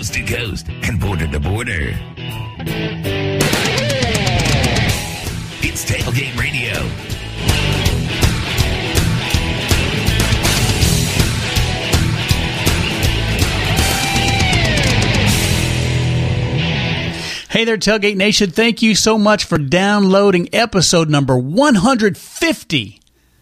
coast to coast and border to border. It's Tailgate Radio. Hey there, Tailgate Nation. Thank you so much for downloading episode number 150.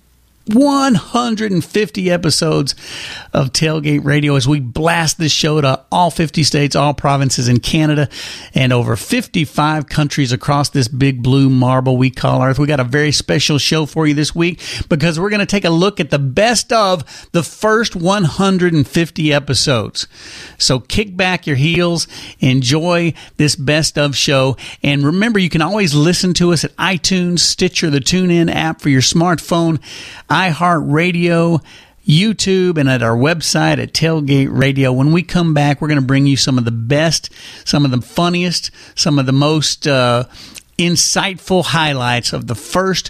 150 episodes of Tailgate Radio as we blast this show to all 50 states, all provinces in Canada, and over 55 countries across this big blue marble we call Earth. We got a very special show for you this week because we're going to take a look at the best of the first 150 episodes. So kick back your heels, enjoy this best of show, and remember you can always listen to us at iTunes, Stitcher, the TuneIn app for your smartphone, iHeartRadio, YouTube, and at our website at Tailgate Radio. When we come back, we're going to bring you some of the best, some of the funniest, some of the most insightful highlights of the first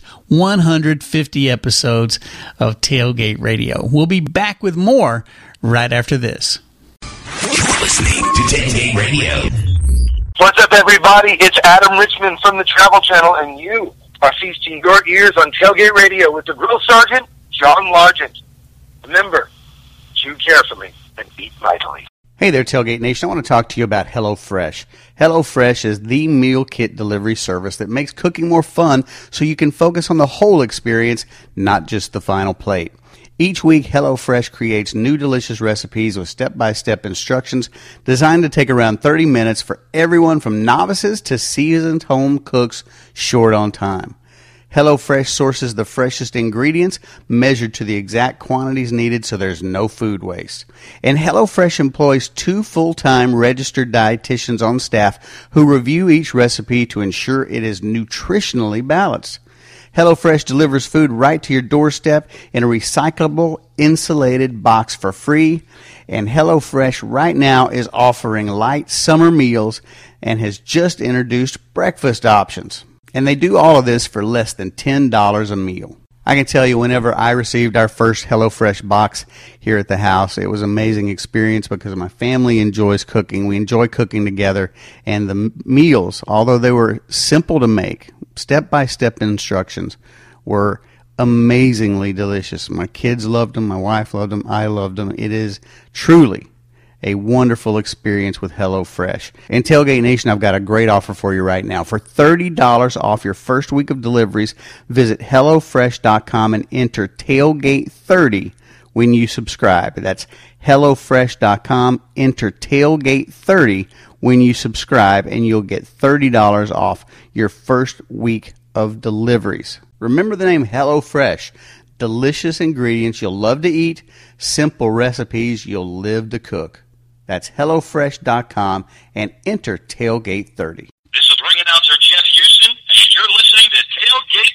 150 episodes of Tailgate Radio. We'll be back with more right after this. You're listening to Tailgate Radio. What's up, everybody? It's Adam Richmond from the Travel Channel, and you are feasting your ears on Tailgate Radio with the Grill Sergeant, John Largent. Remember, chew carefully and eat mightily. Hey there, Tailgate Nation. I want to talk to you about HelloFresh. HelloFresh is the meal kit delivery service that makes cooking more fun so you can focus on the whole experience, not just the final plate. Each week, HelloFresh creates new delicious recipes with step-by-step instructions designed to take around 30 minutes for everyone from novices to seasoned home cooks short on time. HelloFresh sources the freshest ingredients measured to the exact quantities needed so there's no food waste. And HelloFresh employs 2 full-time registered dietitians on staff who review each recipe to ensure it is nutritionally balanced. HelloFresh delivers food right to your doorstep in a recyclable, insulated box for free. And HelloFresh right now is offering light summer meals and has just introduced breakfast options. And they do all of this for less than $10 a meal. I can tell you whenever I received our first HelloFresh box here at the house, it was an amazing experience because my family enjoys cooking. We enjoy cooking together. And the meals, although they were simple to make, step-by-step instructions, were amazingly delicious. My kids loved them. My wife loved them. I loved them. It is truly a wonderful experience with HelloFresh. And Tailgate Nation, I've got a great offer for you right now. For $30 off your first week of deliveries, visit HelloFresh.com and enter Tailgate30 when you subscribe. That's HelloFresh.com. Enter Tailgate30 when you subscribe, and you'll get $30 off your first week of deliveries. Remember the name HelloFresh. Delicious ingredients you'll love to eat, simple recipes you'll live to cook. That's HelloFresh.com and enter Tailgate30. This is ring announcer Jeff Houston, and you're listening to Tailgate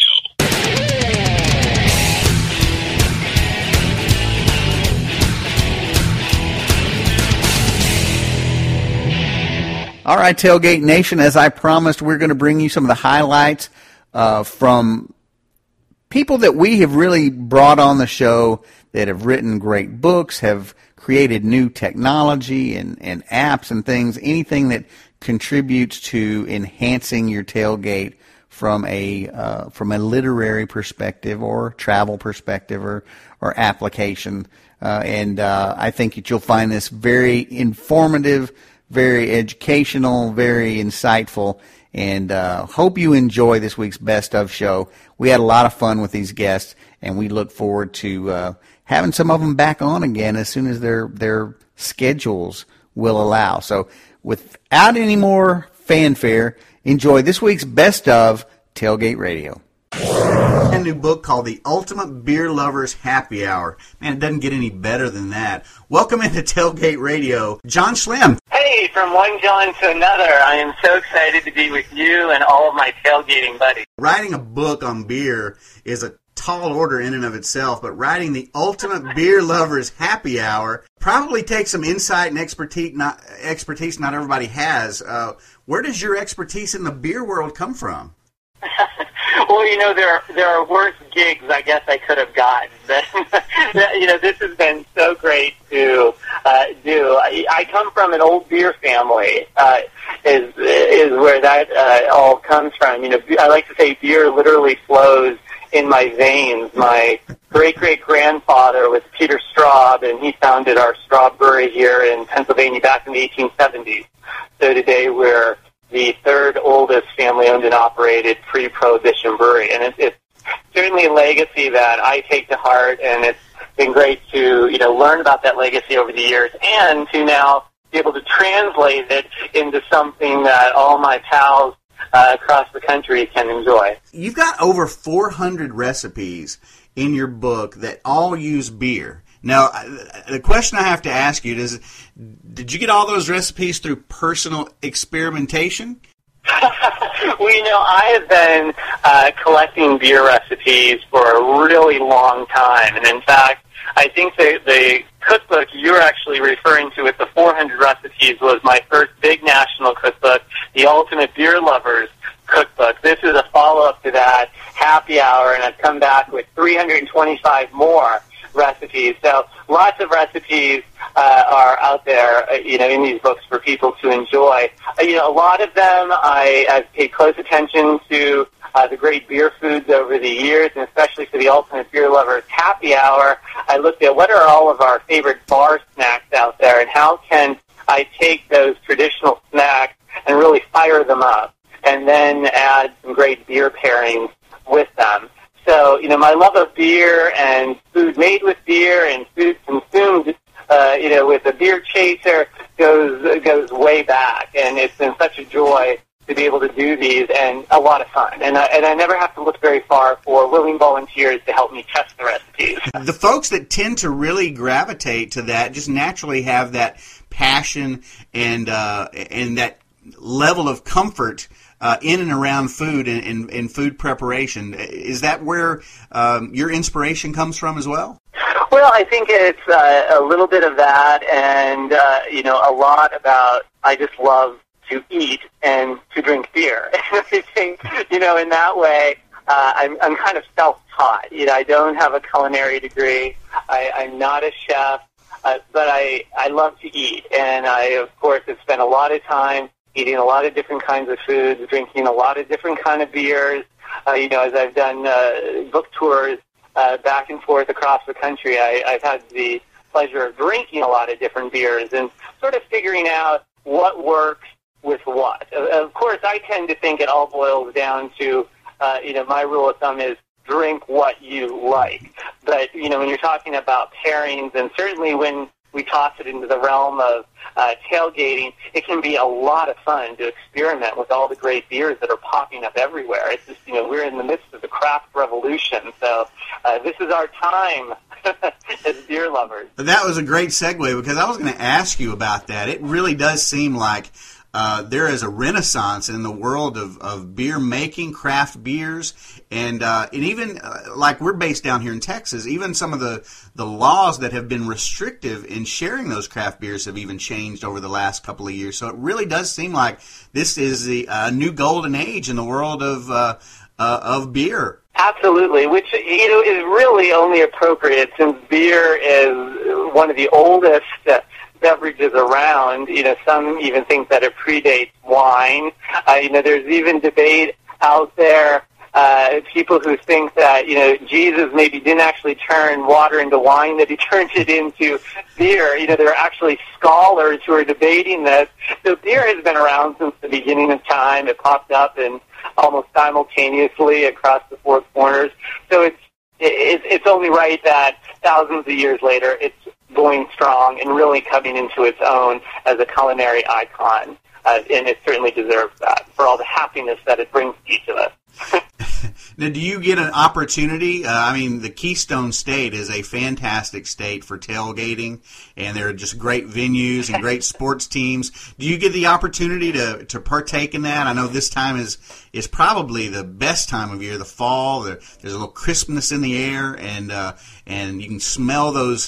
Radio. All right, Tailgate Nation, as I promised, we're going to bring you some of the highlights from people that we have really brought on the show that have written great books, have created new technology and apps and things, anything that contributes to enhancing your tailgate from a literary perspective or travel perspective or application. I think that you'll find this very informative, very educational, very insightful, and hope you enjoy this week's Best of show. We had a lot of fun with these guests, and we look forward to having some of them back on again as soon as their schedules will allow. So without any more fanfare, enjoy this week's Best of Tailgate Radio. A new book called The Ultimate Beer Lover's Happy Hour. Man, it doesn't get any better than that. Welcome into Tailgate Radio, John Schlemm. Hey, from one John to another. I am so excited to be with you and all of my tailgating buddies. Writing a book on beer is a tall order in and of itself, but writing The Ultimate Beer Lover's Happy Hour probably takes some insight and expertise not everybody has. Where does your expertise in the beer world come from? Well, you know, there are worse gigs I guess I could have gotten. You know, this has been so great to do. I come from an old beer family. Is where that all comes from. You know, I like to say beer literally flows in my veins. My great-great-grandfather was Peter Straub, and he founded our Straub Brewery here in Pennsylvania back in the 1870s. So today we're the third oldest family-owned and operated pre-Prohibition brewery, and it's certainly a legacy that I take to heart, and it's been great to, you know, learn about that legacy over the years and to now be able to translate it into something that all my pals across the country can enjoy. You've got over 400 recipes in your book that all use beer. Now, the question I have to ask you is, did you get all those recipes through personal experimentation? Well, you know, I have been collecting beer recipes for a really long time. And in fact, I think the cookbook you're actually referring to with the 400 recipes was my first big national cookbook, the Ultimate Beer Lovers Cookbook. This is a follow-up to that, Happy Hour, and I've come back with 325 more recipes. So lots of recipes are out there, you know, in these books for people to enjoy. You know, a lot of them I've paid close attention to the great beer foods over the years, and especially for the Ultimate Beer Lovers Happy Hour, I looked at what are all of our favorite bar snacks out there, and how can I take those traditional snacks and really fire them up, and then add some great beer pairings with them. So, you know, my love of beer and food made with beer and food consumed, you know, with a beer chaser goes way back, and it's been such a joy to be able to do these, and a lot of fun. And I never have to look very far for willing volunteers to help me test the recipes. The folks that tend to really gravitate to that just naturally have that passion and that level of comfort in and around food and food preparation. Is that where your inspiration comes from as well? Well, I think it's a little bit of that, and you know, a lot about I just love to eat and to drink beer. And I think, you know, in that way, I'm kind of self-taught. You know, I don't have a culinary degree. I'm not a chef, but I love to eat, and I, of course, have spent a lot of time eating a lot of different kinds of foods, drinking a lot of different kind of beers. You know, as I've done book tours back and forth across the country, I've had the pleasure of drinking a lot of different beers and sort of figuring out what works with what. Of course, I tend to think it all boils down to, you know, my rule of thumb is drink what you like. But, you know, when you're talking about pairings, and certainly when we toss it into the realm of tailgating, it can be a lot of fun to experiment with all the great beers that are popping up everywhere. It's just, you know, we're in the midst of the craft revolution, so this is our time as beer lovers. That was a great segue, because I was going to ask you about that. It really does seem like there is a renaissance in the world of beer making, craft beers, and even like we're based down here in Texas, even some of the laws that have been restrictive in sharing those craft beers have even changed over the last couple of years. So it really does seem like this is the new golden age in the world of beer. Absolutely, which, you know, is really only appropriate since beer is one of the oldest beverages around. You know, some even think that it predates wine. You know, there's even debate out there, people who think that, you know, Jesus maybe didn't actually turn water into wine, that he turned it into beer. You know, there are actually scholars who are debating this. So beer has been around since the beginning of time. It popped up in almost simultaneously across the four corners. So it's only right that thousands of years later it's going strong and really coming into its own as a culinary icon. And it certainly deserves that for all the happiness that it brings to each of us. Now, do you get an opportunity? I mean, the Keystone State is a fantastic state for tailgating, and there are just great venues and great sports teams. Do you get the opportunity to partake in that? I know this time is probably the best time of year, the fall. There's a little crispness in the air, and you can smell those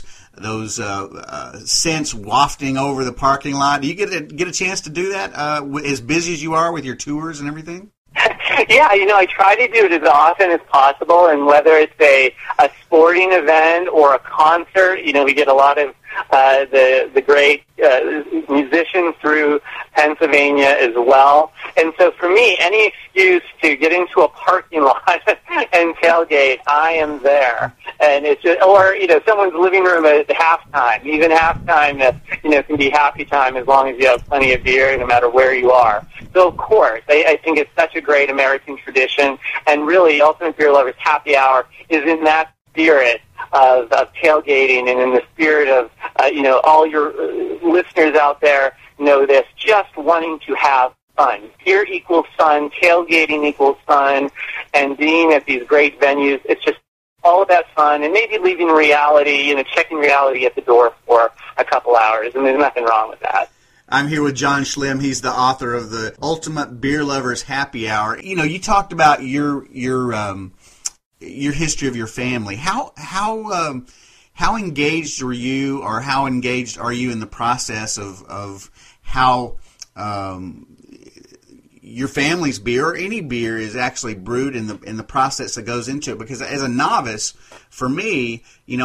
scents wafting over the parking lot. Do you get a chance to do that as busy as you are with your tours and everything? Yeah, you know, I try to do it as often as possible, and whether it's a sporting event or a concert, you know, we get a lot of the great musicians through Pennsylvania as well. And so for me, any excuse to get into a parking lot and tailgate, I am there. And it's just, or, someone's living room at halftime. Even halftime, can be happy time as long as you have plenty of beer, no matter where you are. So, of course, I think it's such a great American tradition. And really, Ultimate Beer Lovers Happy Hour is in that spirit of tailgating, and in the spirit of, all your listeners out there know this, just wanting to have fun. Beer equals fun, tailgating equals fun, and being at these great venues, it's just all about fun, and maybe leaving reality, checking reality at the door for a couple hours, and there's nothing wrong with that. I'm here with John Schlimm. He's the author of the Ultimate Beer Lovers Happy Hour. You talked about your history of your family. How engaged were you, or how engaged are you in the process of how your family's beer, or any beer, is actually brewed in the process that goes into it? Because as a novice, for me,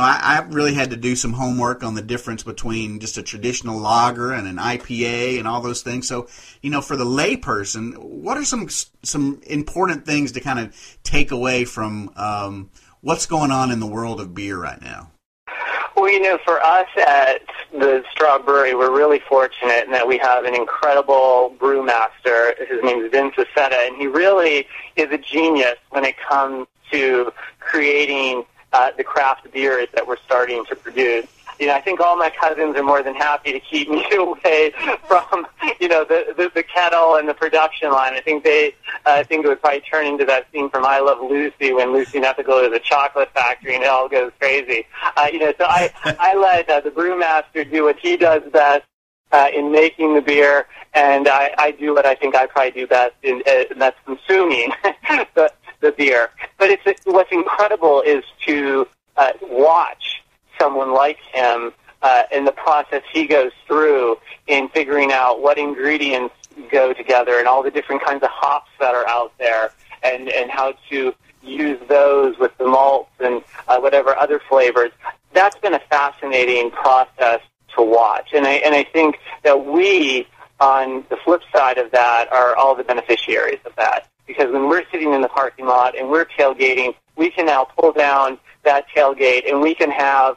I really had to do some homework on the difference between just a traditional lager and an IPA and all those things. So, for the lay person, what are some important things to kind of take away from what's going on in the world of beer right now? Well, for us at the Straw Brewery, we're really fortunate in that we have an incredible brewmaster. His name is Vince Aceta, and he really is a genius when it comes to creating the craft beers that we're starting to produce. I think all my cousins are more than happy to keep me away from, the kettle and the production line. I think it would probably turn into that scene from I Love Lucy when Lucy and Ethel go to the chocolate factory and it all goes crazy. So I let the brewmaster do what he does best in making the beer, and I do what I think I probably do best, and that's consuming the beer. But what's incredible is to watch someone like him in the process he goes through in figuring out what ingredients go together and all the different kinds of hops that are out there, and how to use those with the malts and whatever other flavors. That's been a fascinating process to watch, and I think that we, on the flip side of that, are all the beneficiaries of that, because when we're sitting in the parking lot and we're tailgating, we can now pull down that tailgate and we can have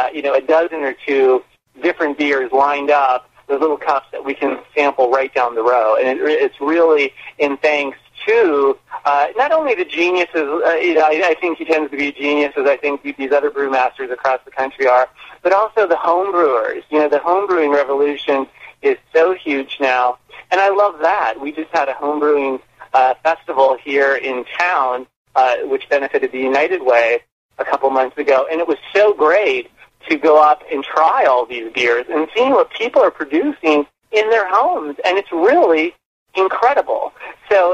a dozen or two different beers lined up, those little cups that we can sample right down the row. And it's really in thanks to not only the geniuses, I think he tends to be geniuses, I think these other brewmasters across the country are, but also the home brewers. The home brewing revolution is so huge now, and I love that. We just had a home brewing festival here in town, which benefited the United Way a couple months ago, and it was so great to go up and try all these beers and seeing what people are producing in their homes, and it's really incredible. So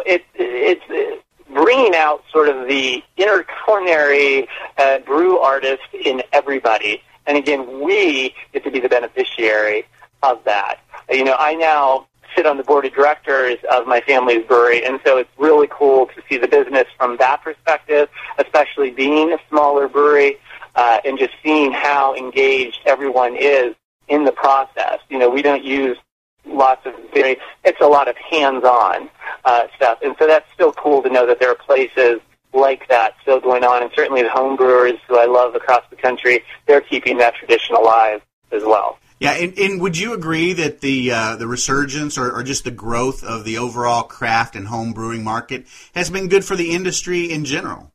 it's bringing out sort of the inner culinary brew artist in everybody, and again, we get to be the beneficiary of that. I now sit on the board of directors of my family's brewery, and so it's really cool to see the business from that perspective, especially being a smaller brewery, and just seeing how engaged everyone is in the process. We don't use lots of very, it's a lot of hands-on stuff, and so that's still cool to know that there are places like that still going on, and certainly the home brewers who I love across the country, they're keeping that tradition alive as well. Yeah, and would you agree that the resurgence or just the growth of the overall craft and home brewing market has been good for the industry in general?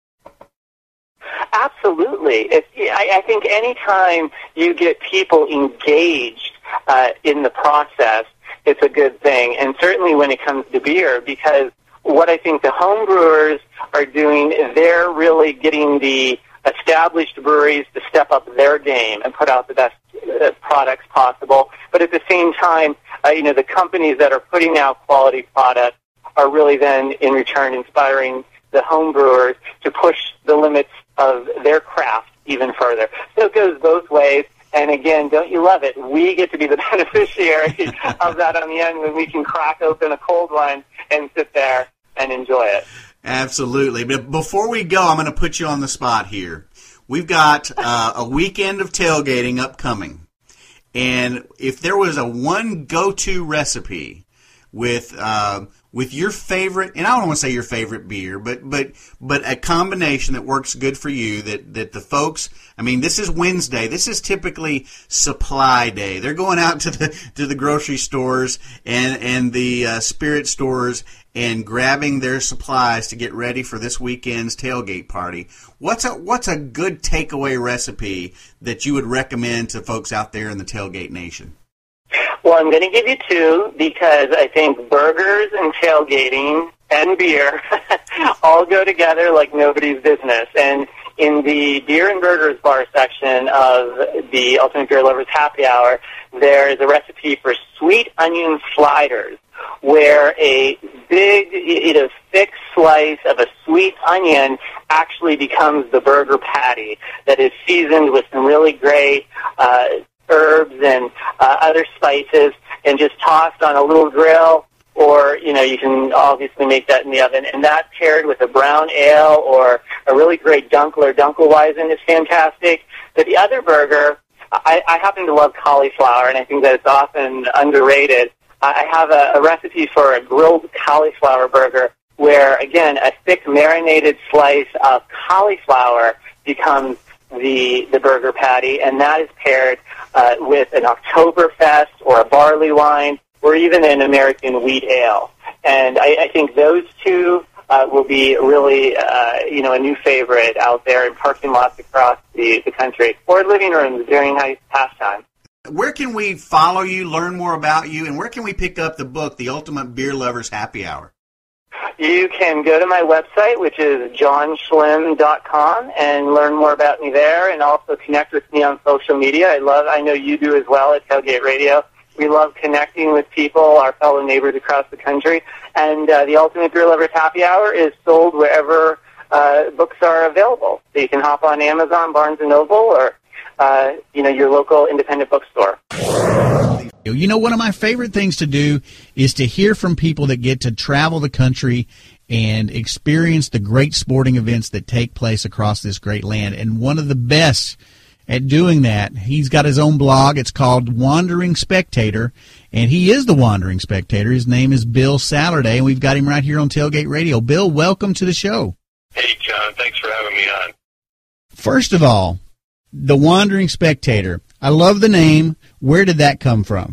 Absolutely. I think anytime you get people engaged in the process, it's a good thing. And certainly when it comes to beer, because what I think the home brewers are doing, they're really getting the established breweries to step up their game and put out the best products possible. But at the same time, the companies that are putting out quality products are really then, in return, inspiring the home brewers to push the limits of their craft even further. So it goes both ways. And again, don't you love it? We get to be the beneficiary of that on the end when we can crack open a cold one and sit there and enjoy it. Absolutely. But before we go, I'm going to put you on the spot here. We've got a weekend of tailgating upcoming. And if there was a one go-to recipe with your favorite, and I don't want to say your favorite beer, but a combination that works good for you, that the folks, I mean, this is Wednesday. This is typically supply day. They're going out to the grocery stores and the spirit stores and grabbing their supplies to get ready for this weekend's tailgate party. What's a good takeaway recipe that you would recommend to folks out there in the tailgate nation? Well, I'm going to give you two because I think burgers and tailgating and beer all go together like nobody's business. And in the beer and burgers bar section of the Ultimate Beer Lovers Happy Hour, there is a recipe for sweet onion sliders, where a big, thick slice of a sweet onion actually becomes the burger patty that is seasoned with some really great herbs and other spices, and just tossed on a little grill, or, you can obviously make that in the oven. And that paired with a brown ale or a really great Dunkler Dunkelweizen is fantastic. But the other burger, I happen to love cauliflower, and I think that it's often underrated. I have a recipe for a grilled cauliflower burger where, again, a thick marinated slice of cauliflower becomes the burger patty, and that is paired with an Oktoberfest or a barley wine or even an American wheat ale. And I think those two will be really, a new favorite out there in parking lots across the country, or living rooms during pastime. Where can we follow you, learn more about you, and where can we pick up the book, The Ultimate Beer Lovers Happy Hour? You can go to my website, which is johnschlim.com, and learn more about me there, and also connect with me on social media. I know you do as well at Tailgate Radio. We love connecting with people, our fellow neighbors across the country. And the Ultimate Beer Lovers Happy Hour is sold wherever books are available. So you can hop on Amazon, Barnes & Noble, or your local independent bookstore. One of my favorite things to do is to hear from people that get to travel the country and experience the great sporting events that take place across this great land. And one of the best at doing that, he's got his own blog. It's called Wandering Spectator, and he is the Wandering Spectator. His name is Bill Saturday, and we've got him right here on Tailgate Radio. Bill, welcome to the show. Hey, John. Thanks for having me on. First of all, the Wandering Spectator. I love the name. Where did that come from?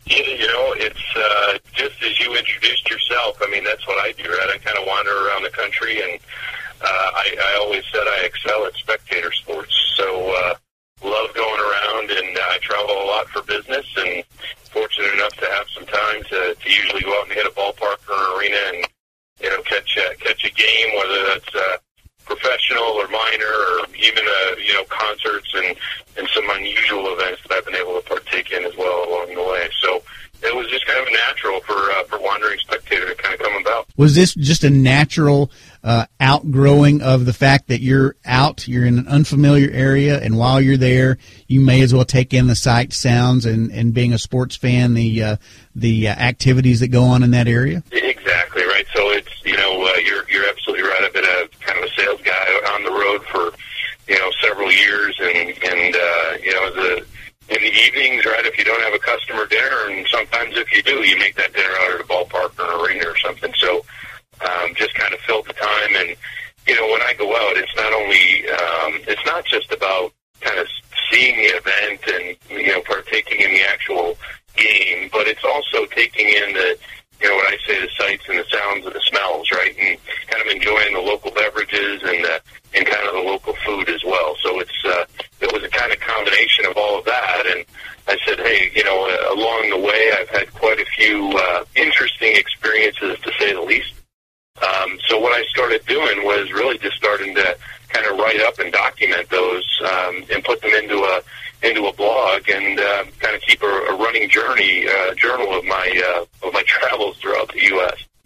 It's just as you introduced yourself. I mean, that's what I do, right? I kind of wander around the country, and I always said I excel at spectator sports. So love going around, and I travel a lot for business, and fortunate enough to have some time to usually go out and hit a ballpark or an arena and catch a game, whether that's professional or minor, or even concerts and some unusual events that I've been able to partake in as well along the way. So it was just kind of natural for Wandering Spectator to kind of come about. Was this just a natural outgrowing of the fact that you're in an unfamiliar area, and while you're there, you may as well take in the sights, sounds, and being a sports fan, the activities that go on in that area? Exactly, right. So it's, you're absolutely right. I've been a kind of a sales guy on the road for, several years, and in the evenings, right, if you don't have a customer dinner, and sometimes if you do, you make that dinner out at a ballpark or an arena or something. So just kind of fill the time. And, when I go out, it's not only, it's not just about kind of seeing the event and, partaking in the actual game, but it's also taking in the, when I say the sights and the sounds and the smells, right, and kind of enjoying the local beverages and kind of the local food as well. So it was a kind of combination of all of that, and I said, hey, along the way, I've had quite a few interesting experiences, to say the least. So what I started doing was really just starting to kind of write up and document those and put them into a blog, and kind of keep a running journal of my travels throughout the U.S.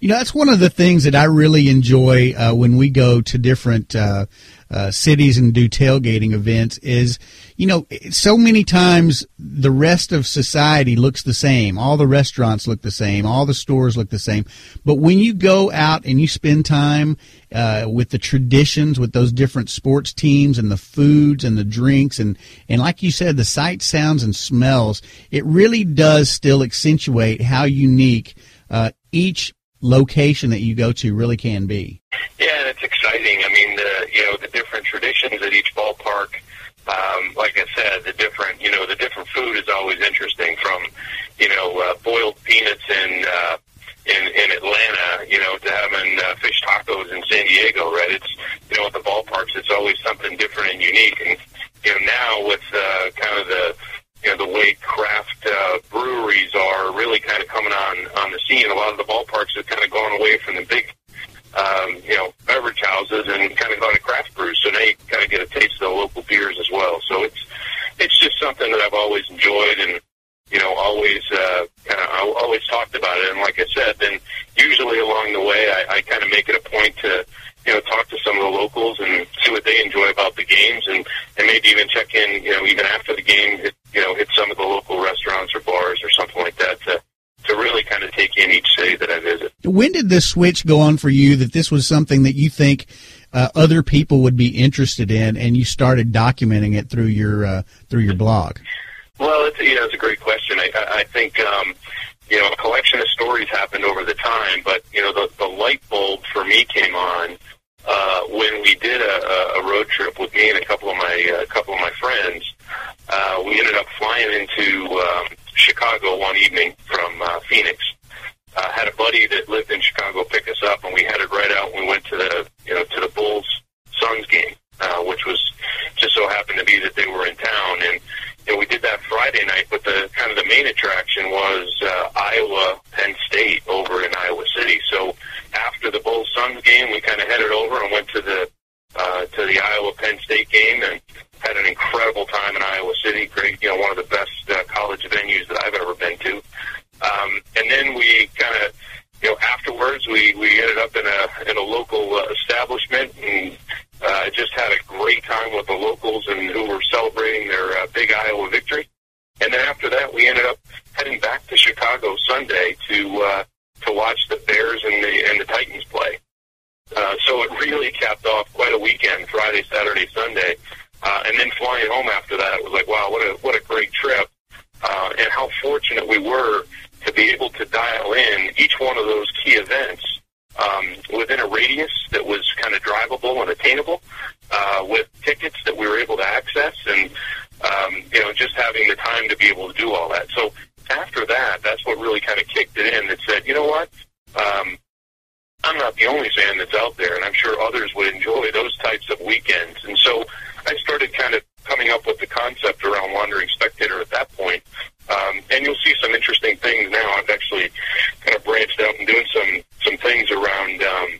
That's one of the things that I really enjoy when we go to different cities and do tailgating events is, so many times the rest of society looks the same. All the restaurants look the same. All the stores look the same. But when you go out and you spend time with the traditions, with those different sports teams and the foods and the drinks and like you said, the sights, sounds, and smells, it really does still accentuate how unique each location that you go to really can be. Yeah, and it's exciting. I mean, the different traditions at each ballpark. Like I said, the different food is always interesting. From boiled peanuts in Atlanta, to having fish tacos in San Diego. Right? It's at the ballparks, it's always something different and unique. And now with kind of the way craft breweries are really kind of coming on the scene, a lot of the ballparks have kind of gone away from the big beverage houses and kind of gone to craft brews. So now you kind of get a taste of the local beers as well. So it's just something that I've always enjoyed and always talked about it. And like I said, then usually along the way I kind of make it a point to talk to some of the locals and see what they enjoy about the games, and maybe even check in even after the game, hit some of the local restaurants or bars or something like that to really kind of take in each city that I visit. When did this switch go on for you that this was something that you think other people would be interested in, and you started documenting it through your blog? Well, it's a great question. I think a collection of stories happened over the time, but the light bulb for me came on when we did a road trip with me and a couple of my friends. We ended up flying into Chicago one evening from Phoenix. Had a buddy that lived in Chicago pick us up, and we headed right out. And we went to the Bulls-Suns game, which was just so happened to be that they were in town. And we did that Friday night, but the main attraction was Iowa Penn State over in Iowa City. So after the Bulls-Suns game, we kind of headed over and went to the Iowa Penn State game and had an incredible time in Iowa City. Great, one of the best college venues that I've ever been to. And then we kind of, afterwards we ended up in a local establishment and just had a great time with the locals and who were celebrating their big Iowa victory. And then after that, we ended up heading back to Chicago Sunday to watch the Bears and the Titans play. So it really capped off quite a weekend, Friday, Saturday, Sunday. And then flying home after that, it was like, wow, what a great trip. And how fortunate we were to be able to dial in each one of those key events within a radius that was kind of drivable and attainable, with tickets that we were able to access, and just having the time to be able to do all that. So after that, that's what really kind of kicked it in, that said, you know what, I'm not the only fan that's out there, and I'm sure others would enjoy those types of weekends. And so I started kind of coming up with the concept around Wandering Spectator at that point. And you'll see some interesting things now. I've actually kind of branched out and doing some things around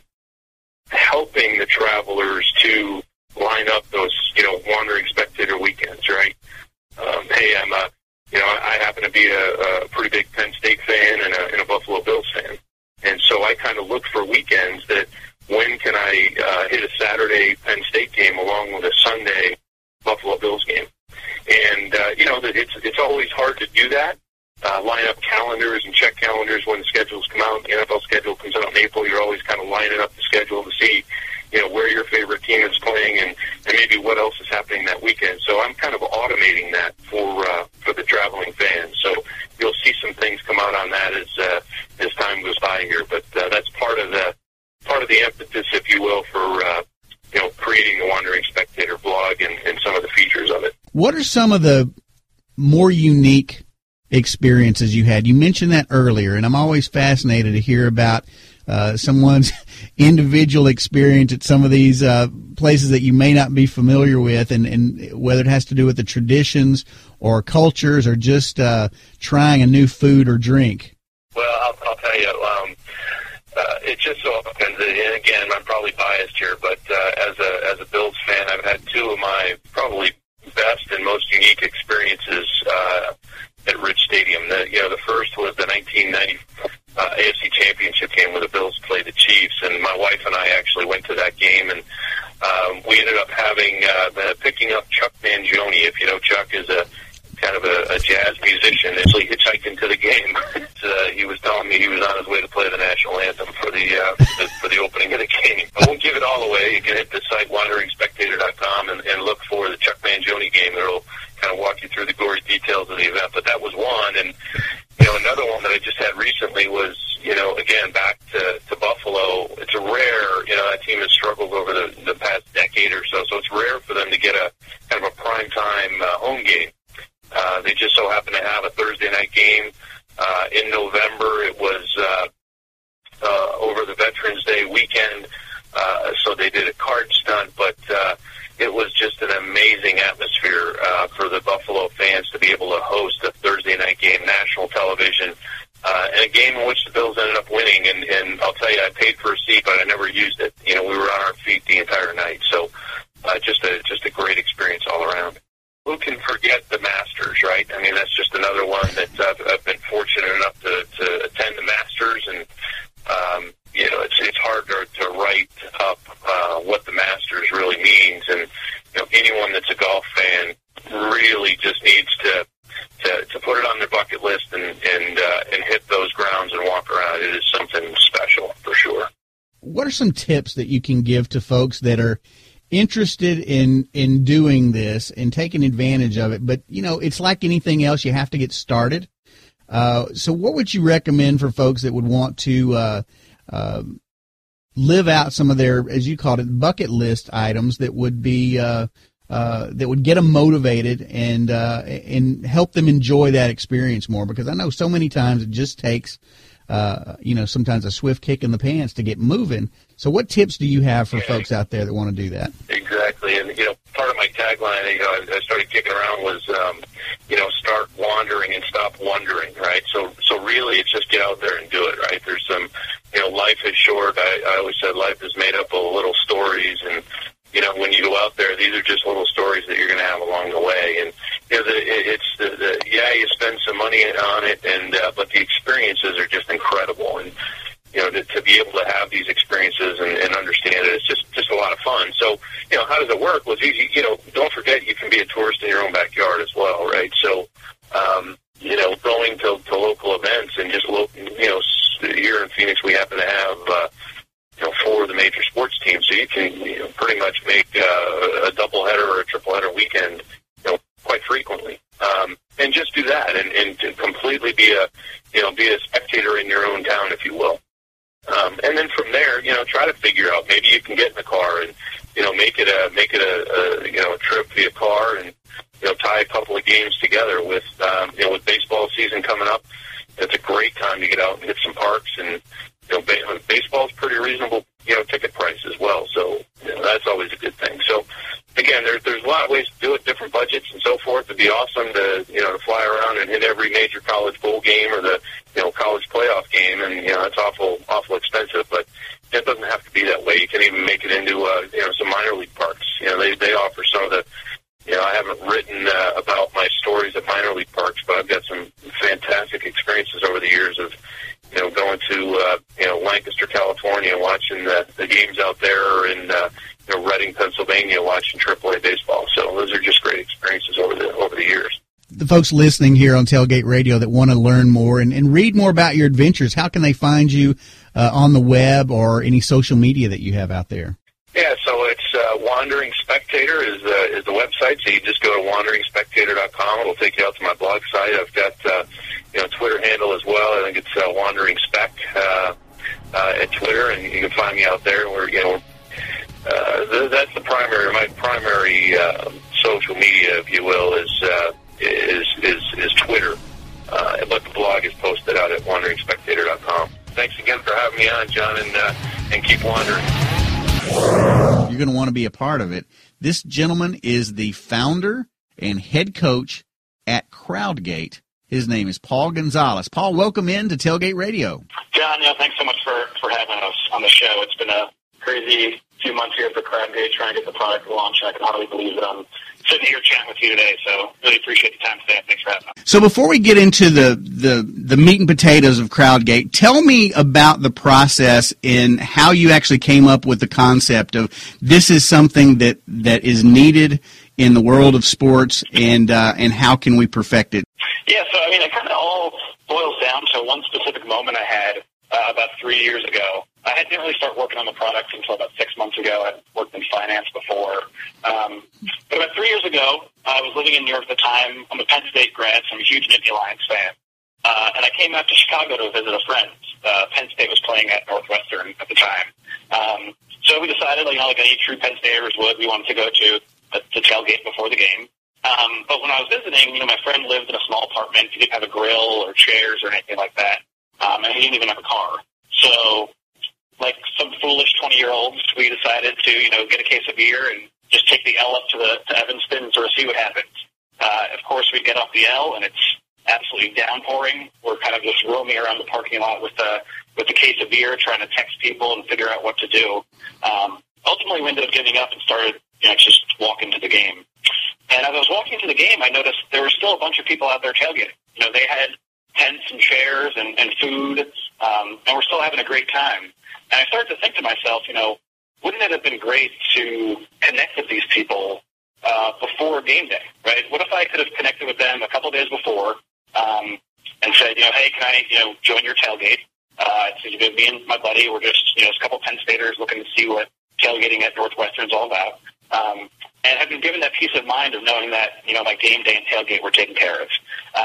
helping the travelers to line up those, Wandering Spectator weekends, right? Hey, I happen to be a pretty big Penn State fan and a Buffalo Bills fan. And so I kind of look for weekends that when can I hit a Saturday Penn State game along with a Sunday Buffalo Bills game. And, it's always hard to do that, line up calendars and check calendars when the schedules come out. The NFL schedule comes out in April. You're always kind of lining up the schedule to see, where your favorite team is playing and maybe what else is happening that weekend. So I'm kind of automating that for the traveling fans. So you'll see some things come out on that as time goes by here. But that's part of the emphasis, if you will, for creating the Wandering Spectator blog and some of the features of it. What are some of the more unique experiences you had? You mentioned that earlier, and I'm always fascinated to hear about someone's individual experience at some of these places that you may not be familiar with, and whether it has to do with the traditions or cultures or just trying a new food or drink. Well, I'll tell you, it just so happens, and again, I'm probably biased here, but as a Bills fan, I've had two of my probably best and most unique experiences at Rich Stadium. The first was the 1990 AFC Championship game where the Bills jazz musician, and so he hitchhiked into the game. He was telling me he was on his way to play the national anthem for the opening of the game. I won't give it all away. You can hit the site wanderingspectator.com and look for the Chuck Mangione game. It'll kind of walk you through the gory details of the event. But that was one, and another one that I just had recently was, again, back to Buffalo. It's a rare, that team has struggled over the past decade or so it's rare for them to get a kind of a primetime home game. They just so happen to have a Thursday night game in November. It was over the Veterans Day weekend, so they did a card stunt, but it was just an amazing atmosphere for the Buffalo fans to be able to host a Thursday night game, national television, and a game in which the Bills ended up winning. And I'll tell you, I paid for a seat, but I never used it. We were on our feet the entire night. So just a great experience all around. Who can forget the Masters, right? I mean, that's just another one that I've been fortunate enough to attend the Masters, and it's hard to write up what the Masters really means. And anyone that's a golf fan really just needs to put it on their bucket list and hit those grounds and walk around. It is something special for sure. What are some tips that you can give to folks that are interested in doing this and taking advantage of it? But it's like anything else, you have to get started. So what would you recommend for folks that would want to live out some of their, as you called it, bucket list items that would be that would get them motivated and help them enjoy that experience more? Because I know so many times it just takes sometimes a swift kick in the pants to get moving. So what tips do you have for folks out there that want to do that? Exactly. And, part of my tagline, I started kicking around was, start wandering and stop wondering, right? So really it's just get out there and do it, right? There's some, life is short. I always said life is made up of little stories, and, when you go out there, these are just little stories that you're going to have along the way. And, you spend some money on it, but the experiences are just incredible. And, to be able to have these experiences and understand it, it's just a lot of fun. So, how does it work? Well, it's easy. Don't forget you can be a tourist in your own backyard as well, right? So, going to local events and just here in Phoenix, we happen to have, 4 of the major sports teams. So you can pretty much make a doubleheader or a tripleheader weekend, quite frequently. And just do that and to completely be a spectator in your own town, if you will. And then from there, try to figure out, maybe you can get in the car and, make it a trip via car and, tie a couple of games together with baseball season coming up. It's a great time to get out and hit some parks, and, baseball's pretty reasonable, ticket price as well. So, that's always a good thing. So, again, there's a lot of ways to do it, different budgets and so forth. It'd be awesome to, to fly around and hit every major college bowl game or the, college playoff game, and, that's awful expensive, but it doesn't have to be that way. You can even make it into, some minor league parks. They offer some of the, I haven't written about my stories at minor league parks, but I've got some fantastic experiences over the years of, going to, Lancaster, California, watching the games out there, or in, Reading, Pennsylvania, watching AAA baseball. So those are just great experiences over the years. The folks listening here on Tailgate Radio that want to learn more and read more about your adventures, how can they find you on the web or any social media that you have out there? Yeah, so it's Wandering Spectator is the website. So you just go to wanderingspectator.com. It'll take you out to my blog site. I've got Twitter handle as well. I think it's Wandering Spec at Twitter, and you can find me out there. Where that's my primary social media, if you will, is Twitter. But the blog is posted out at wanderingspectator.com. Thanks again for having me on, John, and keep wandering. You're going to want to be a part of it. This gentleman is the founder and head coach at CrowdGate. His name is Paul Gonzalez. Paul, welcome in to Tailgate Radio. John, thanks so much for having us on the show. It's been a crazy few months here for CrowdGate, trying to get the product launched. I can hardly believe that I'm sitting here chatting with you today, so really appreciate the time today. Thanks for having us. So before we get into the meat and potatoes of CrowdGate, tell me about the process and how you actually came up with the concept of this is something that is needed in the world of sports, and how can we perfect it? Yeah, mean, it kind of all boils down to one specific moment I had about 3 years ago. I didn't really start working on the product until about 6 months ago. I'd worked in finance before. But about 3 years ago, I was living in New York at the time. I'm a Penn State grad, so I'm a huge Nittany Lions fan. And I came out to Chicago to visit a friend. Penn State was playing at Northwestern at the time. So we decided, like any true Penn Staters would, we wanted to go to the tailgate before the game. But when I was visiting, my friend lived in a small apartment. He didn't have a grill or chairs or anything like that. And he didn't even have a car. So, like some foolish 20-year-olds, we decided to, get a case of beer and just take the L up to Evanston and sort of see what happens. Of course, we get off the L, and it's absolutely downpouring. We're kind of just roaming around the parking lot with the case of beer, trying to text people and figure out what to do. Ultimately, we ended up giving up and started, just walking to the game. And as I was walking to the game, I noticed there were still a bunch of people out there tailgating. They had tents and chairs and food, and we're still having a great time. And I started to think to myself, wouldn't it have been great to connect with these people before game day, right? What if I could have connected with them a couple days before and said, hey, can I, join your tailgate? So me and my buddy were just, a couple Penn Staters looking to see what tailgating at Northwestern's all about. And I've been given that peace of mind of knowing that, my game day and tailgate were taken care of.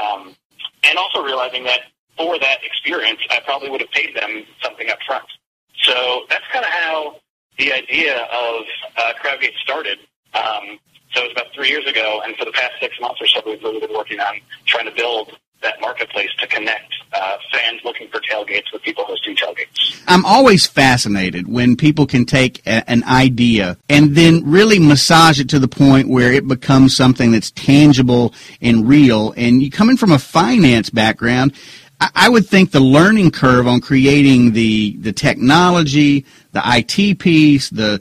And also realizing that for that experience, I probably would have paid them something up front. So that's kind of how the idea of Crowdgate started. So it was about 3 years ago, and for the past 6 months or so, we've really been working on trying to build that marketplace to connect fans looking for tailgates with people hosting tailgates. I'm always fascinated when people can take an idea and then really massage it to the point where it becomes something that's tangible and real. And you coming from a finance background, I would think the learning curve on creating the technology, the IT piece, the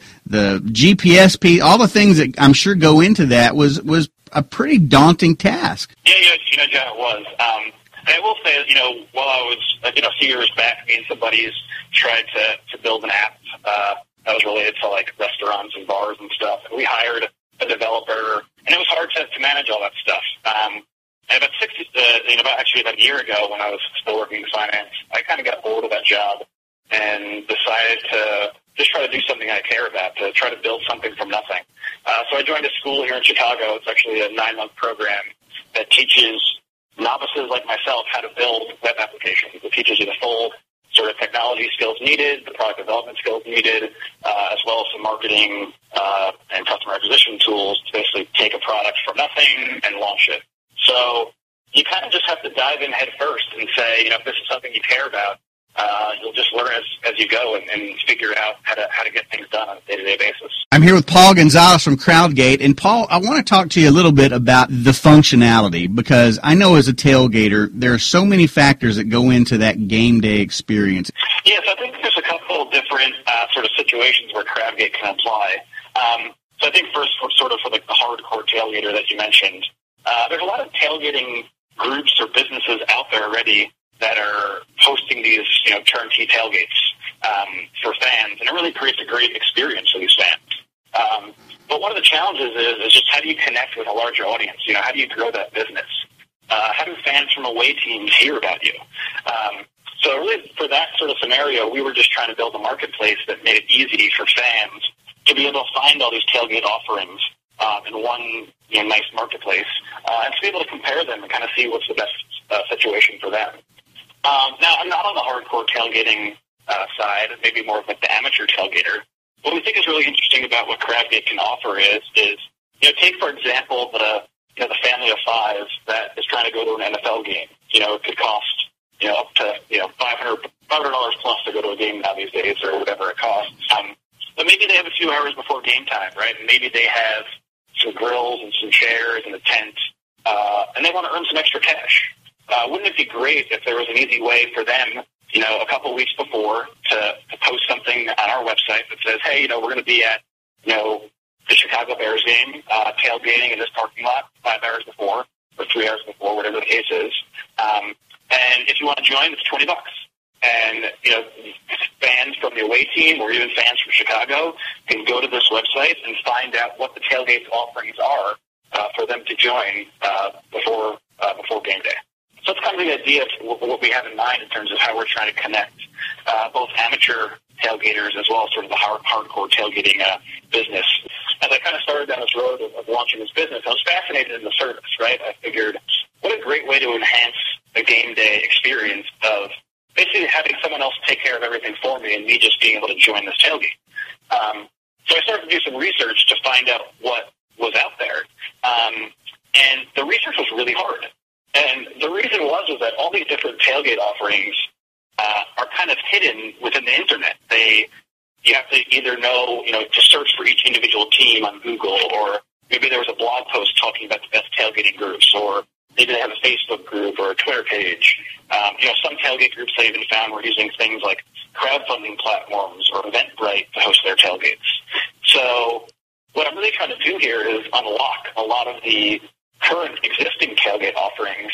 GPS piece, all the things that I'm sure go into that was a pretty daunting task. Yeah, John, it was. And I will say, while I was, a few years back, me and some buddies tried to build an app that was related to, like, restaurants and bars and stuff. And we hired a developer, and it was hard to manage all that stuff. And about about a year ago, when I was still working in finance, I kind of got bored of that job and decided to just try to do something I care about, to try to build something from nothing. So I joined a school here in Chicago. It's actually a 9-month program that teaches novices like myself how to build web applications. It teaches you the full sort of technology skills needed, the product development skills needed, as well as some marketing and customer acquisition tools to basically take a product from nothing and launch it. So you kind of just have to dive in head first and say, if this is something you care about, you'll just learn as you go and figure out how to get things done on a day-to-day basis. I'm here with Paul Gonzalez from Crowdgate. And, Paul, I want to talk to you a little bit about the functionality, because I know as a tailgater, there are so many factors that go into that game day experience. Yes, I think there's a couple of different sort of situations where Crowdgate can apply. So I think first, sort of for the hardcore tailgater that you mentioned, there's a lot of tailgating groups or businesses out there already that are hosting these, turnkey tailgates for fans, and it really creates a great experience for these fans. But one of the challenges is just how do you connect with a larger audience? How do you grow that business? How do fans from away teams hear about you? So really, for that sort of scenario, we were just trying to build a marketplace that made it easy for fans to be able to find all these tailgate offerings in one nice marketplace, and to be able to compare them and kind of see what's the best situation for them. Now, I'm not on the hardcore tailgating side, maybe more of like the amateur tailgater. What we think is really interesting about what Crowdgate can offer is take, for example, the family of five that is trying to go to an NFL game. It could cost, up to, $500 plus to go to a game now these days, or whatever it costs. But maybe they have a few hours before game time, right? And maybe they have some grills and some chairs and a tent, and they want to earn some extra cash. Wouldn't it be great if there was an easy way for them, a couple weeks before to post something on our website that says, hey, we're going to be at, the Chicago Bears game, tailgating in this parking lot 5 hours before or 3 hours before, whatever the case is. And if you want to join, it's $20. And, fans from the away team or even fans from Chicago can go to this website and find out what the tailgate offerings are for them to join before game day. So it's kind kind of the idea of what we have in mind in terms of how we're trying to connect both amateur tailgaters as well as sort of the hardcore tailgating business. As I kind of started down this road of launching this business, I was fascinated in the service, right? I figured, what a great way to enhance a game day experience of basically having someone else take care of everything for me and me just being able to join this tailgate. So I started to do some research to find out what was out there. And the research was really hard. And the reason was that all these different tailgate offerings are kind of hidden within the internet. You have to either know, to search for each individual team on Google, or maybe there was a blog post talking about the best tailgating groups, or maybe they have a Facebook group or a Twitter page. Some tailgate groups I even found were using things like crowdfunding platforms or Eventbrite to host their tailgates. So what I'm really trying to do here is unlock a lot of the current existing tailgate offerings,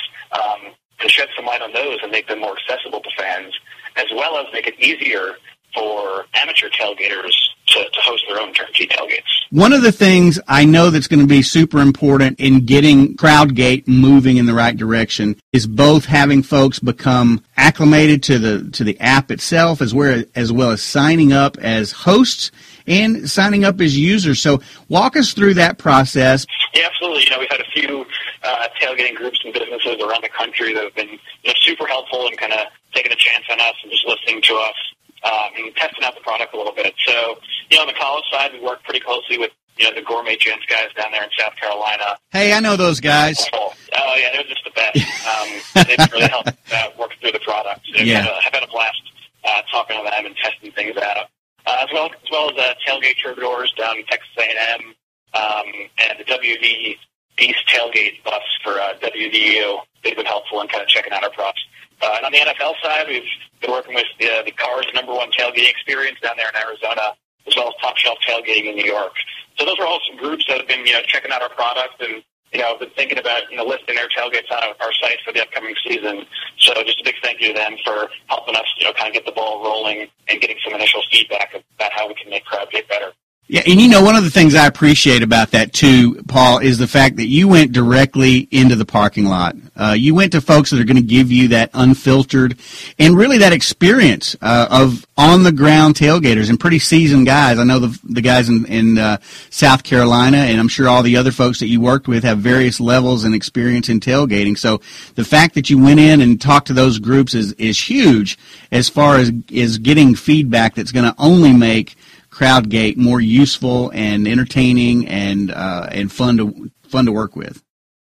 to shed some light on those and make them more accessible to fans, as well as make it easier for amateur tailgaters to host their own turnkey tailgates. One of the things I know that's going to be super important in getting CrowdGate moving in the right direction is both having folks become acclimated to the app itself, as well as signing up as hosts and signing up as users. So walk us through that process. Yeah, absolutely. We've had a few tailgating groups and businesses around the country that have been super helpful and kind of taking a chance on us and just listening to us and testing out the product a little bit. So, on the college side, we work pretty closely with the Gourmet Gents guys down there in South Carolina. Hey, I know those guys. Oh, yeah, they're just the best. They've really helped work through the product. So yeah. I've had a blast talking to them and testing things out. As well as Tailgate Troubadours down in Texas A&M, and the WD Beast Tailgate bus for WDU. They've been helpful in kind of checking out our props. And on the NFL side, we've been working with the Cars #1 tailgating experience down there in Arizona, as well as Top Shelf Tailgating in New York. So those are all some groups that have been checking out our product and been thinking about listing their tailgates on our site for the upcoming season. So just a big thank you to them for helping us kind of get the ball rolling and getting some initial feedback about how we can make CrowdGate better. Yeah, and one of the things I appreciate about that too, Paul, is the fact that you went directly into the parking lot. You went to folks that are going to give you that unfiltered and really that experience of on-the-ground tailgaters and pretty seasoned guys. I know the guys in South Carolina, and I'm sure all the other folks that you worked with have various levels and experience in tailgating. So the fact that you went in and talked to those groups is huge as far as getting feedback that's going to only make CrowdGate more useful and entertaining and fun to work with.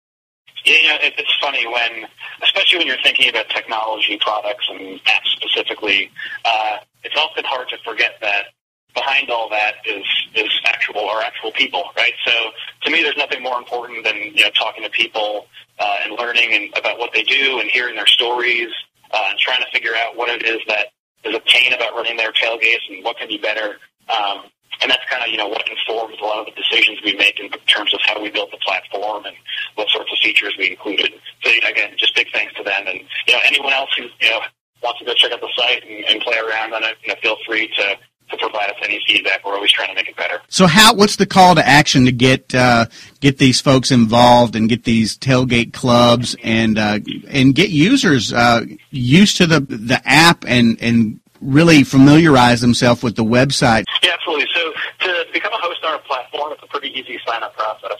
Yeah, it's funny especially when you're thinking about technology products and apps specifically, it's often hard to forget that behind all that is actual people, right? So to me, there's nothing more important than talking to people and learning about what they do and hearing their stories and trying to figure out what it is that is a pain about running their tailgates and what can be better. And that's kind of, what informs a lot of the decisions we make in terms of how we built the platform and what sorts of features we included. So, again, just big thanks to them. And, anyone else who, wants to go check out the site and play around on it, feel free to provide us any feedback. We're always trying to make it better. So what's the call to action to get these folks involved and get these tailgate clubs and get users used to the app and really familiarize themselves with the website? Yeah, absolutely. So to become a host on our platform, it's a pretty easy sign-up process.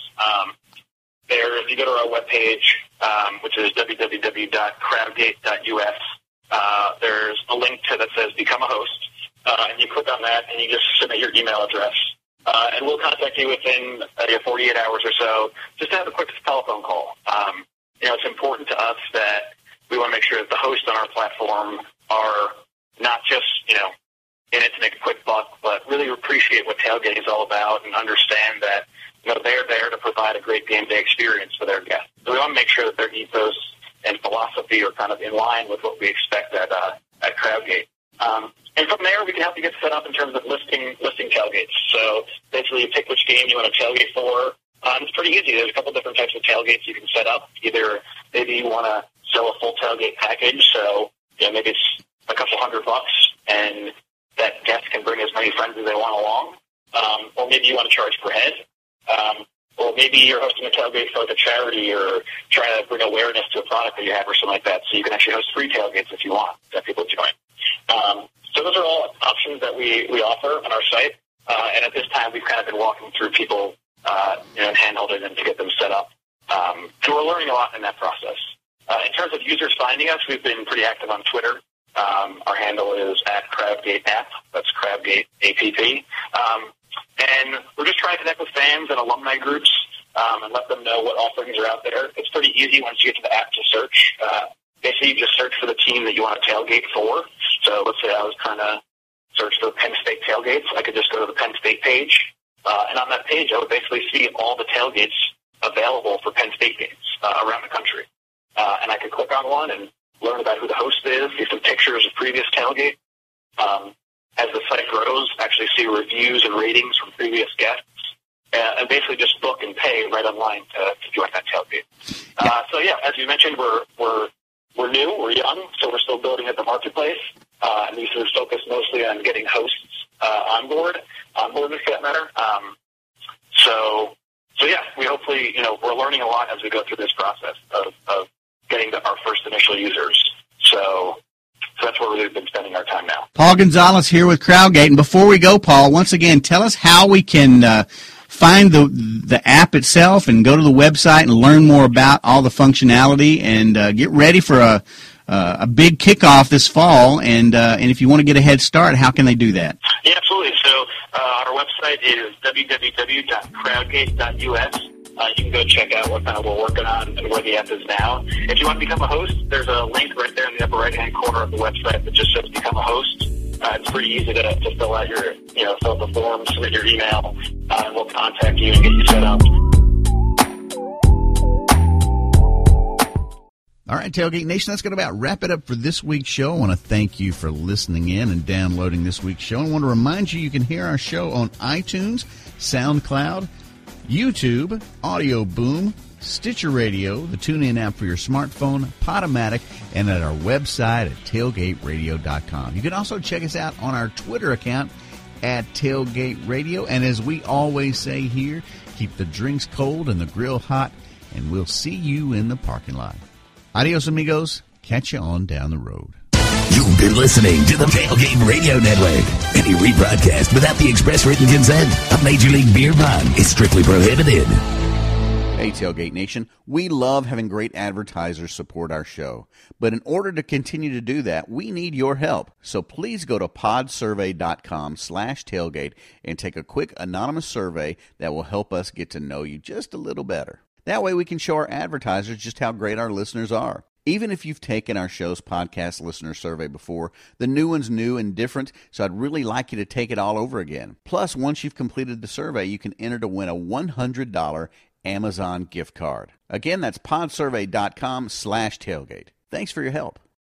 If you go to our webpage, which is www.crowdgate.us, there's a link that says Become a Host, and you click on that, and you just submit your email address. And we'll contact you within 48 hours or so, just to have a quick telephone call. It's important to us that we want to make sure that the hosts on our platform are not just, in it to make a quick buck, but really appreciate what tailgating is all about and understand that, they're there to provide a great game day experience for their guests. So we want to make sure that their ethos and philosophy are kind of in line with what we expect at CrowdGate. And from there, we can help you get set up in terms of listing tailgates. So basically, you pick which game you want to tailgate for. It's pretty easy. There's a couple different types of tailgates you can set up. Maybe you want to sell a full tailgate package, so maybe it's a couple $100, and that guest can bring as many friends as they want along. Or maybe you want to charge per head. or maybe you're hosting a tailgate for like a charity or trying to bring awareness to a product that you have or something like that. So you can actually host free tailgates if you want that people join. So those are all options that we offer on our site. And at this time, we've kind of been walking through people and handholding them to get them set up. So we're learning a lot in that process. In terms of users finding us, we've been pretty active on Twitter. Our handle is @CrowdGateApp. That's CrowdGate APP. And we're just trying to connect with fans and alumni groups and let them know what offerings are out there. It's pretty easy once you get to the app to search. Basically, you just search for the team that you want to tailgate for. So let's say I was trying to search for Penn State tailgates. I could just go to the Penn State page. And on that page, I would basically see all the tailgates available for Penn State games around the country. And I could click on one and learn about who the host is, see some pictures of previous tailgate. As the site grows, actually see reviews and ratings from previous guests, and basically just book and pay right online to join that tailgate. So yeah, as you mentioned, we're new, we're young, so we're still building at the marketplace, and these are focused mostly on getting hosts onboarded for that matter. So yeah, we hopefully, we're learning a lot as we go through this process of getting our first initial users. So that's where we've been spending our time now. Paul Gonzalez here with CrowdGate. And before we go, Paul, once again, tell us how we can find the app itself and go to the website and learn more about all the functionality and get ready for a big kickoff this fall. And if you want to get a head start, how can they do that? Yeah, absolutely. So our website is www.crowdgate.us. You can go check out what we're working on and where the app is now. If you want to become a host, there's a link right there in the upper right-hand corner of the website that just says become a host. It's pretty easy to fill out fill out the form, submit your email, and we'll contact you and get you set up. All right, Tailgate Nation, that's going to about wrap it up for this week's show. I want to thank you for listening in and downloading this week's show. I want to remind you can hear our show on iTunes, SoundCloud, YouTube, Audio Boom, Stitcher Radio, the TuneIn app for your smartphone, Podomatic, and at our website at tailgateradio.com. You can also check us out on our Twitter account at Tailgate Radio. And as we always say here, keep the drinks cold and the grill hot, and we'll see you in the parking lot. Adios, amigos. Catch you on down the road. You've been listening to the Tailgate Radio Network. Any rebroadcast without the express written consent of Major League Beer Pong is strictly prohibited. Hey, Tailgate Nation. We love having great advertisers support our show. But in order to continue to do that, we need your help. So please go to podsurvey.com/tailgate and take a quick anonymous survey that will help us get to know you just a little better. That way we can show our advertisers just how great our listeners are. Even if you've taken our show's podcast listener survey before, the new one's new and different, so I'd really like you to take it all over again. Plus, once you've completed the survey, you can enter to win a $100 Amazon gift card. Again, that's podsurvey.com/tailgate. Thanks for your help.